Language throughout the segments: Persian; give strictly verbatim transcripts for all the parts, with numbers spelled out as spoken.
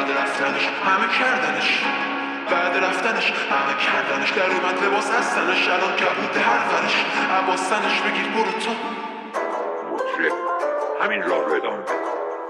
بعد رفتنش همه کردنش، بعد رفتنش همه کردنش، در اومد لباس هستنش، الان کبود هرورش، عباستنش بگیر برو تو مطرب همین راه رو ادامه بده.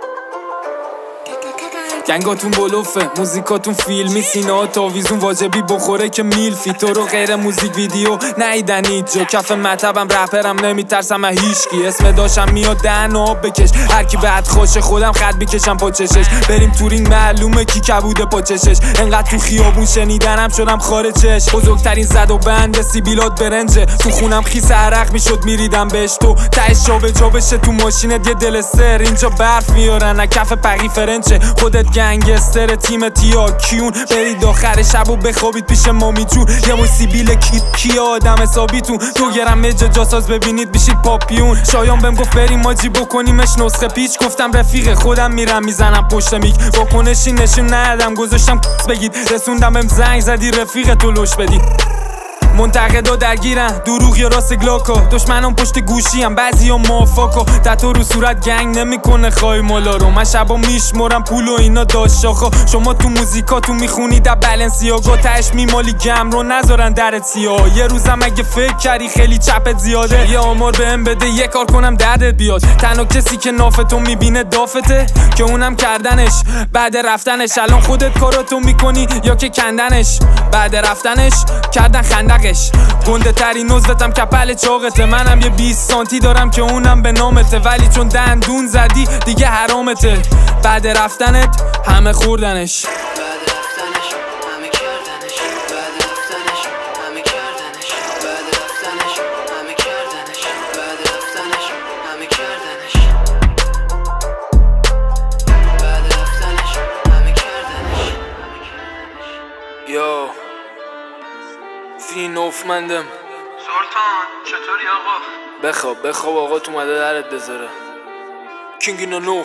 گنگاتون بلوفه، موزیکاتون فیلمی، سینه ها تاویزون واجبی بخوره که میلفی. تو رو غیر موزیک ویدیو نیدن اینجا، کف مطبم رپرم نمیترسم از هیچکی. اسم داشم میاد دهن آب بکش، هر کی بعد خوشه خودم خط میکشم پا چشش. بریم تورینگ معلومه کی کبوده پا چشش، انقدر تو خیابون شنیدنم شدم خارجش. بزرگترین زد و بند سیبیلات برنجه، تو خونم خیس عرق میشد میریدم بهش. تو تهش جا به جا بشه تو ماشینت یه دل سر، اینجا برف میارن از کف پقی فرنچه. خودت گنگستر تیم تیا کیون، برید آخر شب و بخوابید پیش مامی جون. یه مو سیبیل کی کی آدم حسابیتون، دو گرم مجا جاساز ببینید بشید پاپیون. شایان بهم گفت بریم ماجی بکنیمش نسخه پیچ، گفتم رفیق خودم میرم میزنم پشت میک. واکنشی نشون ندادم گذاشتم بگید، رسوندم بهم زنگ زدی رفیق تو لش بدی. منتقدا درگیرن دروغ یا راست گلاکا، دشمنم پشت گوشی هم بعضی ها موافقا. تتو رو صورت گنگ نمیکنه خواهی مالا رو، من شبا میشمرم پول و اینا داشت شاخا. شما تو موزیکاتون میخونید در بلنسیاگا، تهش میمالی گم رو نذارن درت سیاه. یه روزم اگه فکر کردی خیلی چپت زیاده، یه آمار بهم بده یه کار کنم دردت بیاد. تنها کسی که نافتو میبینه دافته، که اونم کردنش بعد رفتنش. الان خودت کاراتو میکنی یا که کندنش، بعد رفتنش کردن خندق. گنده ترین نزدتم کپل چاقته، منم یه بیست سانتی دارم که اونم به نامته. ولی چون دندون زدی دیگه حرامته، بعد رفتنت همه خوردنش. یو فی نوفمندم سلطان چطوری آقا؟ بخواب بخواب آقا تو اومده درت بذاره. کینگ نوف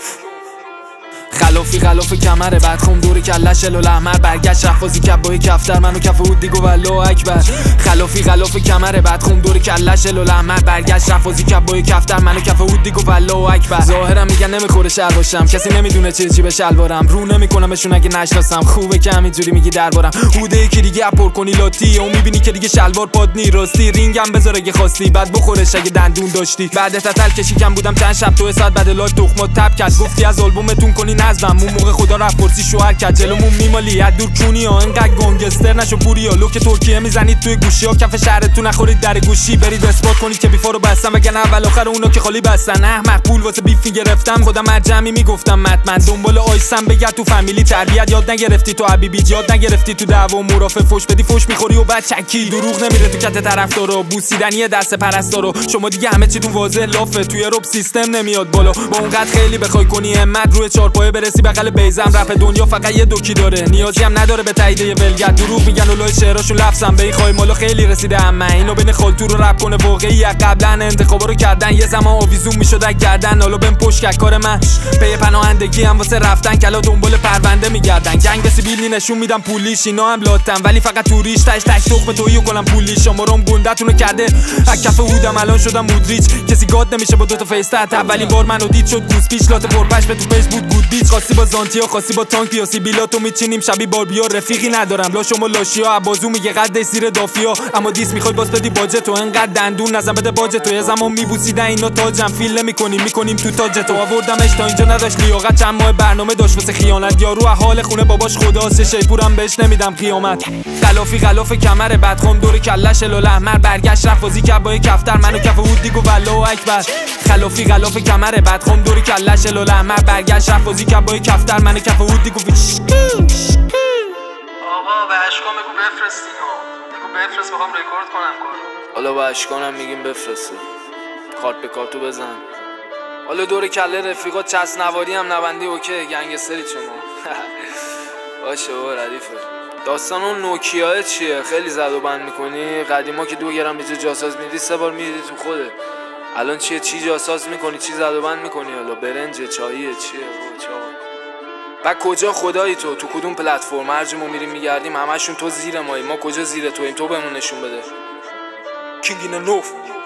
خلافی خلاف کمره، بعد خون دور کلش الال احمر. برگشت رفازی کب با کفتر، منو کف هود دیگو والله اکبر. خلافی خلاف کمره، بعد خون دور کلش الال احمر. برگشت رفازی کب با کفتر، منو کف هود دیگو والله اکبر. ظاهرم میگن نمیخوره شر باشم، کسی نمیدونه چه چی به شلوارم. رو نمیکنمشون اگه نشناسم، خوبه که همینجوری میگی دربارم. هوده یکی دیگه اپور کنی لاتی، اون میبینی که دیگه شلوار پاد نی راستی. رینگم بذار اگه خواستی، بعد بخورش اگه دندون داشتی. بعد تتل کشی کم بودم چند شب، تو ساعت بعد لاک تخمات تپ کرد. گفتی از آلبومتون کنی نظمم، اون موقع خدا رفت پرسی شوهر کرد. جلومون میمالی از دور کونی ها، انقدر گنگستر نشو پوریا. لوک ترکیه میزنید توی گوشی ها، کف شهرتون نخورید در گوشی. برید اثبات کنید که بیفارو بستم، وگرنه اول آخر اونا که خالی بستن. احمق پول واسه بیف گرفتم، خودم از جمعی میگفتم مطمئن. دنبال آیسم بگرد تو فامیلی، تربیت یاد نگرفتی تو حبیبی، یاد نگرفتی تو دعوا مرافع. فوش بدی فوش میخوری و بعد چکی. دروغ نمیره تو کت طرفدارا، بوسیدنی دست پرستارا. شما دیگه همه چیتون واضح لافه، توی رپ سیستم نمیاد بالا. با اونقدر خیلی بخوای کنی همت روی چهار پایه برسی بغل بیزم. رپ دنیا فقط یه دوکی داره، نیازی هم نداره به تایید یه ولگرد. دروغ میگن اولای شعراشون لفظم، به این خواهی مالا خیلی رسیده. اما اینو بین خالتو رو رپ کنه واقعی، قبلا انتخابا رو کردن. یه زمان آویزون میشد گردن، حالا بهم پشت کار من. پی پناهندگی هم واسه رفتن، کلا دنبال پرونده میگردن. گنگ سیبیلی نشون میدم پولیش، اینا هم لاتن ولی فقط توریش. تاش تاش تخم تویی کنم پولیش، شمارم گنده‌تونو کرده از کف هودم. الان شدم مودریچ، کسی گاد نمیشه با دو تا فیس تحت. اولین بار منو دید شد گوز پیچ، لات پرپش به تو فیس بود گود بیچ. خاصی با زانتیا خاصی با تانک یا سیبیلاتو میچینیم شبی باربیا. رفیقی ندارم لا شما لاشیا، عبازو میگه قد زیر دافیا. اما دیس میخوای باز بدی باجه تو، انقدر دندون نزن بده باجه تو. یه زمان میبوسیدن اینا تاجم، فیل نمیکنیم میکنیم تو تاج تو. آوردمش تا اینجا نداشت لیاقت، چند ماه برنامه داشت واسه خیانت. یارو از حال خونه باباش خداست، شیپورم بهش نمیدم قیامت. خلافی خلاف کمره، بعد خون دور کلش الال احمر. برگشت رفازی کب با کفتر، منو کف هود دیگو والله اکبر. خلافی خلاف کمره، بعد خون دور کلش الال احمر. برگشت رفازی کب با کفتر، منو کف هود دیگو. آقا به اشکان بگو بفرستینو، بگو بفرست بخوام رکورد کنم کارو. حالا با اشکانم میگیم بفرسته، کارت به کارتو بزن. حالا دور کله رفیقا چسنواری هم نبندی اوکی، گنگستری شما. باشه بابا ردیفه. داستان اون نوکیاه چیه؟ خیلی زد و بند میکنی؟ قدیما که دو گرم بیجا جاساز میدی سه بار میدی تو خوده. الان چیه؟ چی جاساز میکنی؟ چی زد و بند میکنی؟ حالا برنجه چاییه چیه؟ و کجا خدایی تو؟ تو کدوم پلتفرم؟ هر جا ما میریم میگردیم همشون تو زیر مایی، ما کجا زیر تویم؟ تو بهمون نشون بده. کینگ نوف